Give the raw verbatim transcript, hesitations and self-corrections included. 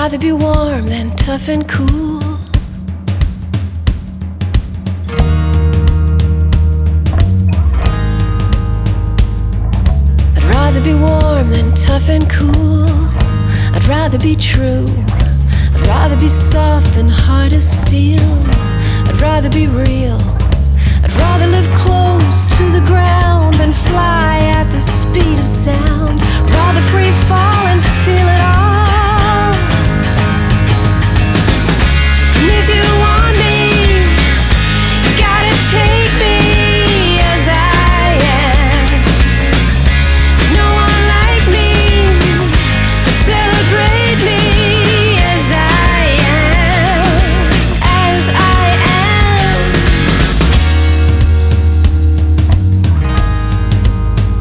rather be warm than tough and cool. I'd rather be warm than tough and cool. I'd rather be true. I'd rather be soft than hard as steel. I'd rather be real. I'd rather live close to the ground than fly